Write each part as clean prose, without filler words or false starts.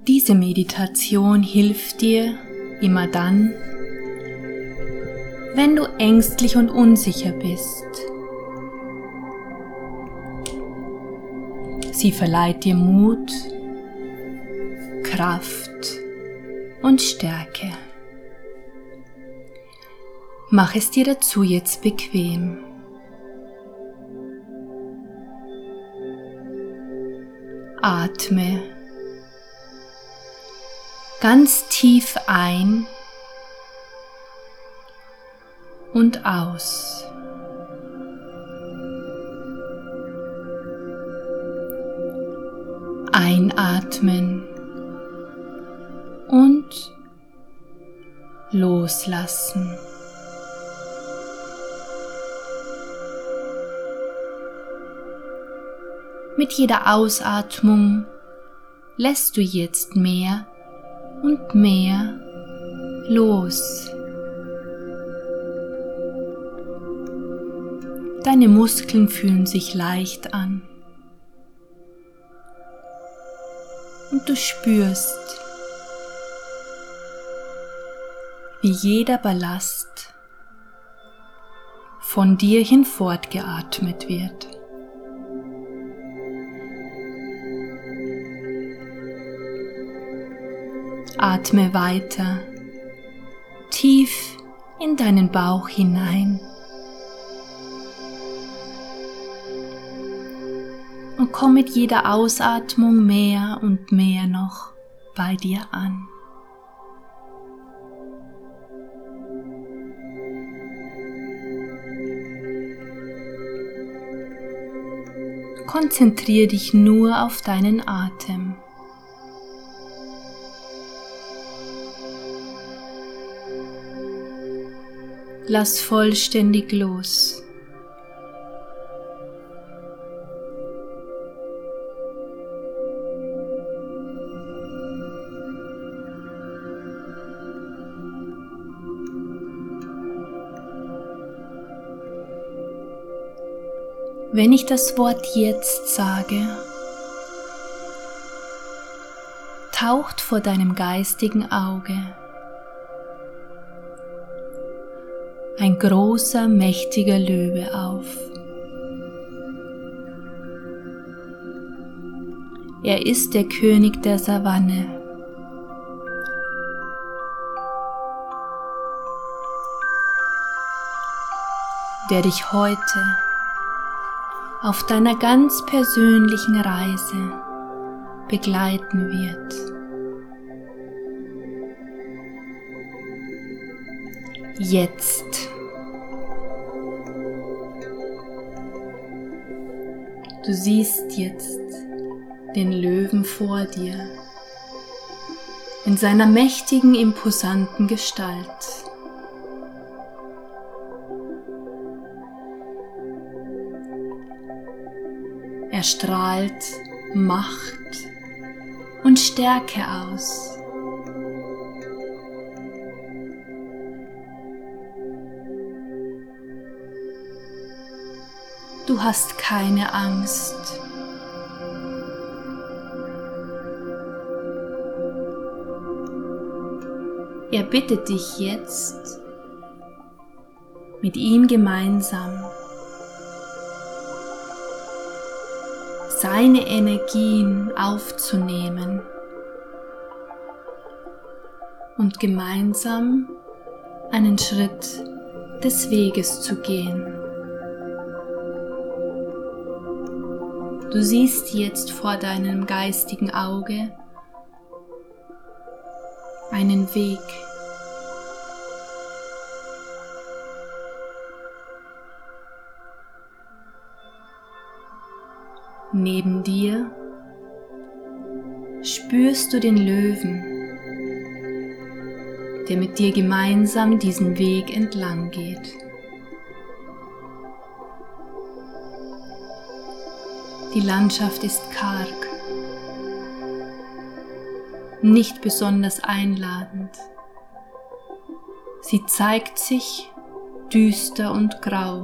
Diese Meditation hilft dir immer dann, wenn du ängstlich und unsicher bist. Sie verleiht dir Mut, Kraft und Stärke. Mach es dir dazu jetzt bequem. Atme ganz tief ein und aus. Einatmen und loslassen. Mit jeder Ausatmung lässt du jetzt mehr und mehr los. Deine Muskeln fühlen sich leicht an und du spürst, wie jeder Ballast von dir hinfortgeatmet wird. Atme weiter tief in deinen Bauch hinein und komm mit jeder Ausatmung mehr und mehr noch bei dir an. Konzentriere dich nur auf deinen Atem. Lass vollständig los. Wenn ich das Wort jetzt sage, taucht vor deinem geistigen Auge ein großer, mächtiger Löwe auf. Er ist der König der Savanne. Der dich heute auf deiner ganz persönlichen Reise begleiten wird. Jetzt. Du siehst jetzt den Löwen vor dir in seiner mächtigen, imposanten Gestalt. Er strahlt Macht und Stärke aus. Du hast keine Angst. Er bittet dich jetzt, mit ihm gemeinsam seine Energien aufzunehmen und gemeinsam einen Schritt des Weges zu gehen. Du siehst jetzt vor deinem geistigen Auge einen Weg. Neben dir spürst du den Löwen, der mit dir gemeinsam diesen Weg entlang geht. Die Landschaft ist karg, nicht besonders einladend. Sie zeigt sich düster und grau.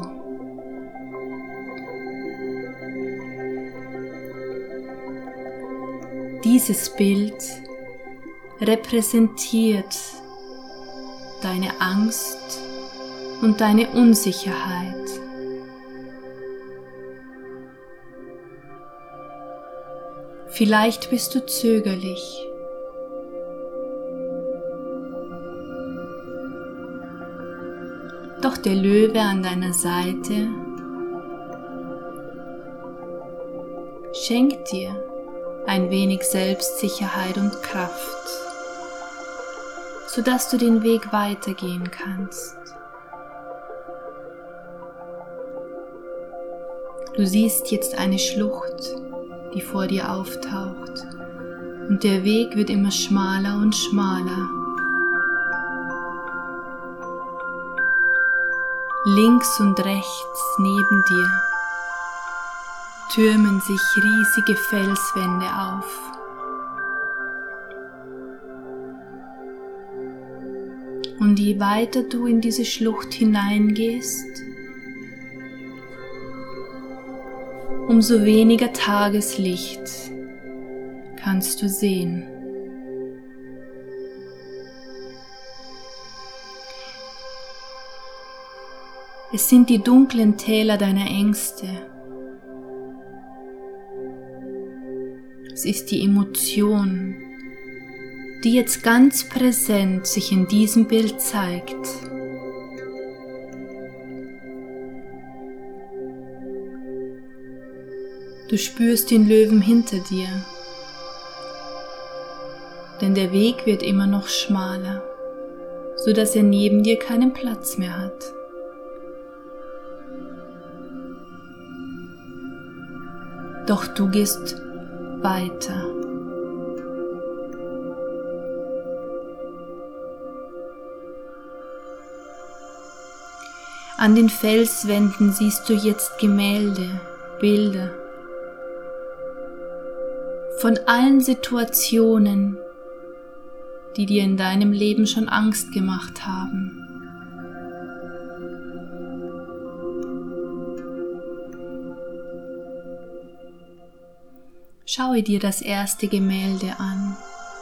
Dieses Bild repräsentiert deine Angst und deine Unsicherheit. Vielleicht bist du zögerlich. Doch der Löwe an deiner Seite schenkt dir ein wenig Selbstsicherheit und Kraft, sodass du den Weg weitergehen kannst. Du siehst jetzt eine Schlucht, die vor dir auftaucht, und der Weg wird immer schmaler und schmaler. Links und rechts neben dir türmen sich riesige Felswände auf. Und je weiter du in diese Schlucht hineingehst, umso weniger Tageslicht kannst du sehen. Es sind die dunklen Täler deiner Ängste. Es ist die Emotion, die jetzt ganz präsent sich in diesem Bild zeigt. Du spürst den Löwen hinter dir, denn der Weg wird immer noch schmaler, sodass er neben dir keinen Platz mehr hat. Doch du gehst weiter. An den Felswänden siehst du jetzt Gemälde, Bilder von allen Situationen, die dir in deinem Leben schon Angst gemacht haben. Schaue dir das erste Gemälde an.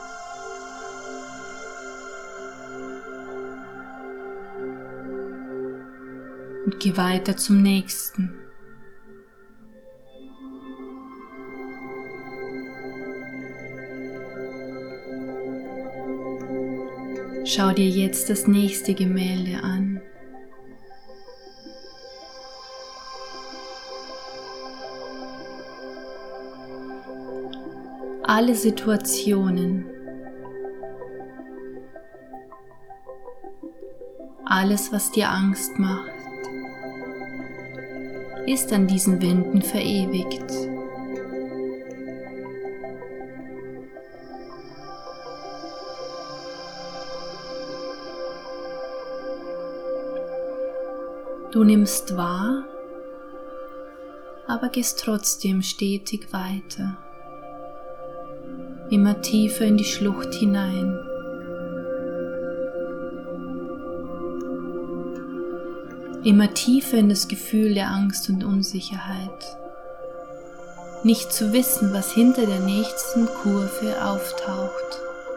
Und geh weiter zum nächsten. Schau dir jetzt das nächste Gemälde an. Alle Situationen, alles, was dir Angst macht, ist an diesen Wänden verewigt. Du nimmst wahr, aber gehst trotzdem stetig weiter, immer tiefer in die Schlucht hinein. Immer tiefer in das Gefühl der Angst und Unsicherheit. Nicht zu wissen, was hinter der nächsten Kurve auftaucht.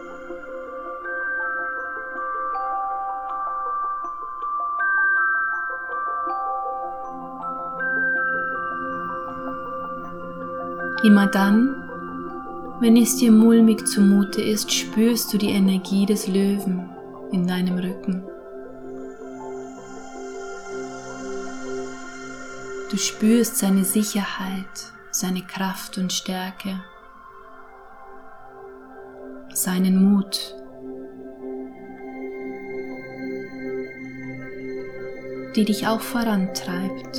Immer dann, wenn es dir mulmig zumute ist, spürst du die Energie des Löwen in deinem Rücken. Du spürst seine Sicherheit, seine Kraft und Stärke, seinen Mut, die dich auch vorantreibt.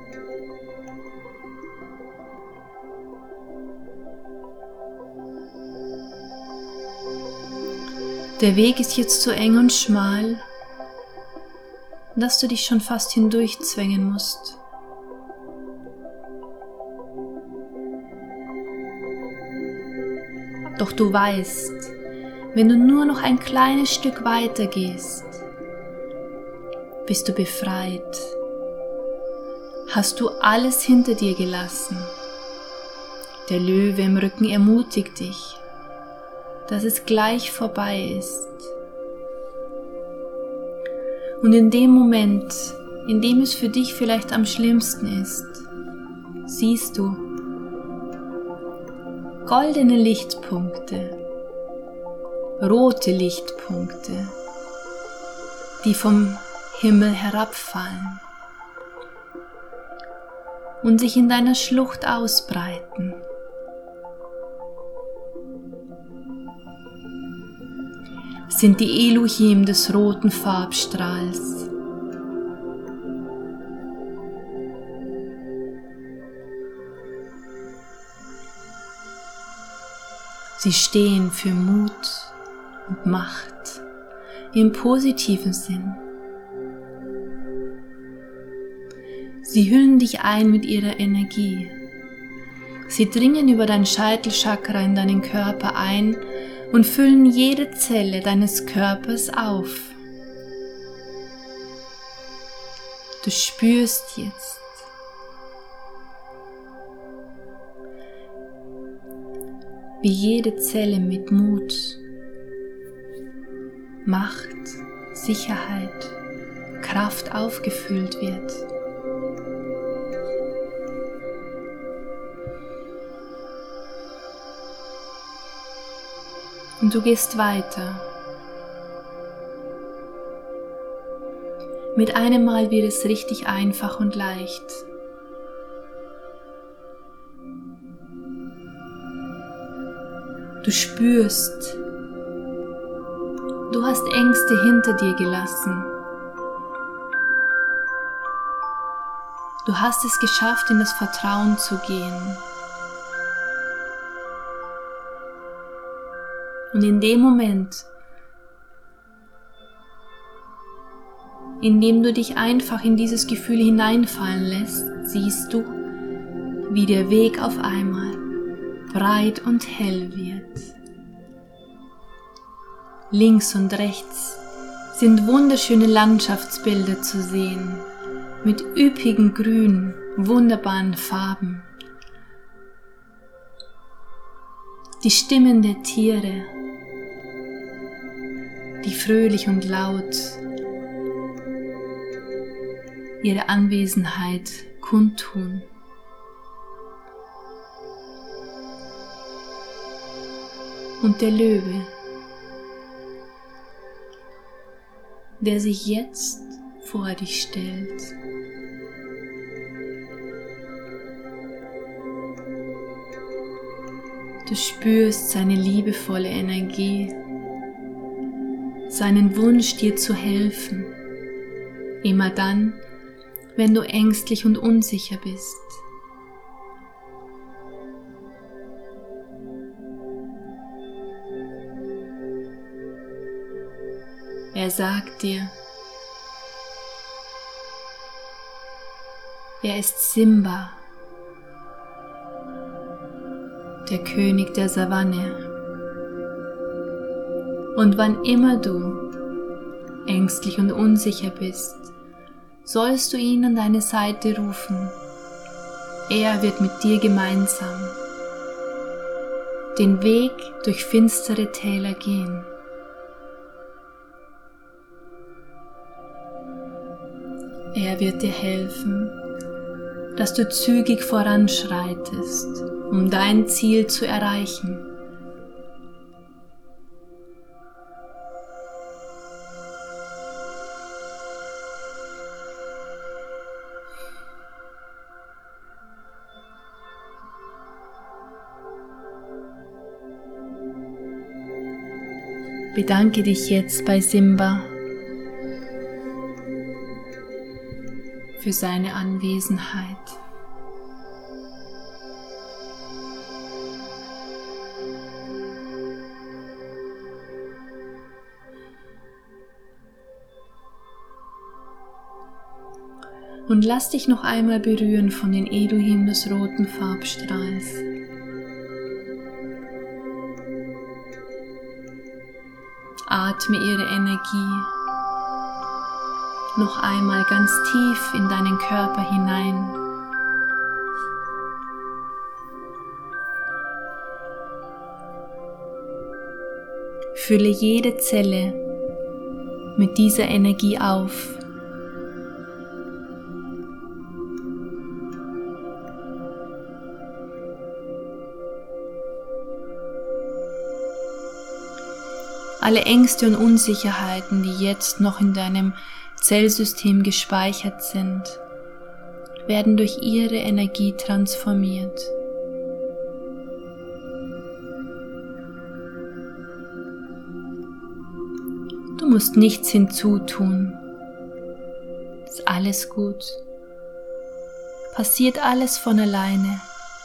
Der Weg ist jetzt so eng und schmal, dass du dich schon fast hindurchzwängen musst. Doch du weißt, wenn du nur noch ein kleines Stück weiter gehst, bist du befreit. Hast du alles hinter dir gelassen. Der Löwe im Rücken ermutigt dich. dass es gleich vorbei ist. Und in dem Moment, in dem es für dich vielleicht am schlimmsten ist, siehst du goldene Lichtpunkte, rote Lichtpunkte, die vom Himmel herabfallen und sich in deiner Schlucht ausbreiten. Es sind die Elohim des roten Farbstrahls. Sie stehen für Mut und Macht im positiven Sinn. Sie hüllen dich ein mit ihrer Energie. Sie dringen über dein Scheitelchakra in deinen Körper ein und füllen jede Zelle deines Körpers auf. Du spürst jetzt, wie jede Zelle mit Mut, Macht, Sicherheit, Kraft aufgefüllt wird. Und du gehst weiter. Mit einem Mal wird es richtig einfach und leicht. Du spürst, du hast Ängste hinter dir gelassen. Du hast es geschafft, in das Vertrauen zu gehen. Und in dem Moment, in dem du dich einfach in dieses Gefühl hineinfallen lässt, siehst du, wie der Weg auf einmal breit und hell wird. Links und rechts sind wunderschöne Landschaftsbilder zu sehen, mit üppigen Grün, wunderbaren Farben. Die Stimmen der Tiere, die fröhlich und laut ihre Anwesenheit kundtun. Und der Löwe, der sich jetzt vor dich stellt. Du spürst seine liebevolle Energie, seinen Wunsch, dir zu helfen, immer dann, wenn du ängstlich und unsicher bist. Er sagt dir, er ist Simba, der König der Savanne. Und wann immer du ängstlich und unsicher bist, sollst du ihn an deine Seite rufen. Er wird mit dir gemeinsam den Weg durch finstere Täler gehen. Er wird dir helfen, dass du zügig voranschreitest, um dein Ziel zu erreichen. Bedanke dich jetzt bei Simba für seine Anwesenheit. Und lass dich noch einmal berühren von den Elohim des roten Farbstrahls. Atme ihre Energie noch einmal ganz tief in deinen Körper hinein. Fülle jede Zelle mit dieser Energie auf. Alle Ängste und Unsicherheiten, die jetzt noch in deinem Zellsystem gespeichert sind, werden durch ihre Energie transformiert. Du musst nichts hinzutun. Ist alles gut. Passiert alles von alleine.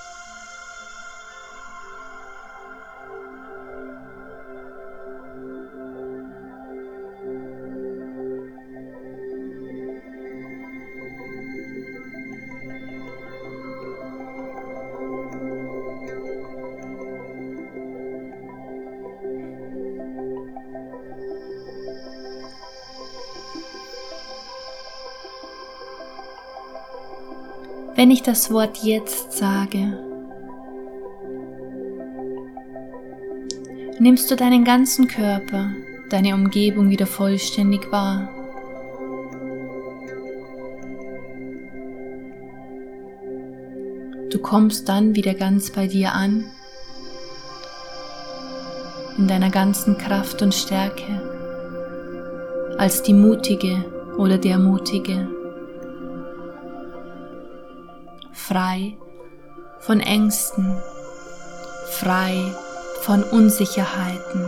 Wenn ich das Wort jetzt sage, nimmst du deinen ganzen Körper, deine Umgebung wieder vollständig wahr. Du kommst dann wieder ganz bei dir an, in deiner ganzen Kraft und Stärke, als die Mutige oder der Mutige. Frei von Ängsten, frei von Unsicherheiten.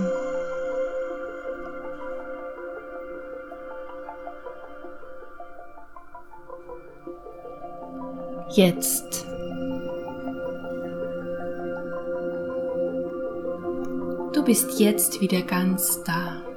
Jetzt. Du bist jetzt wieder ganz da.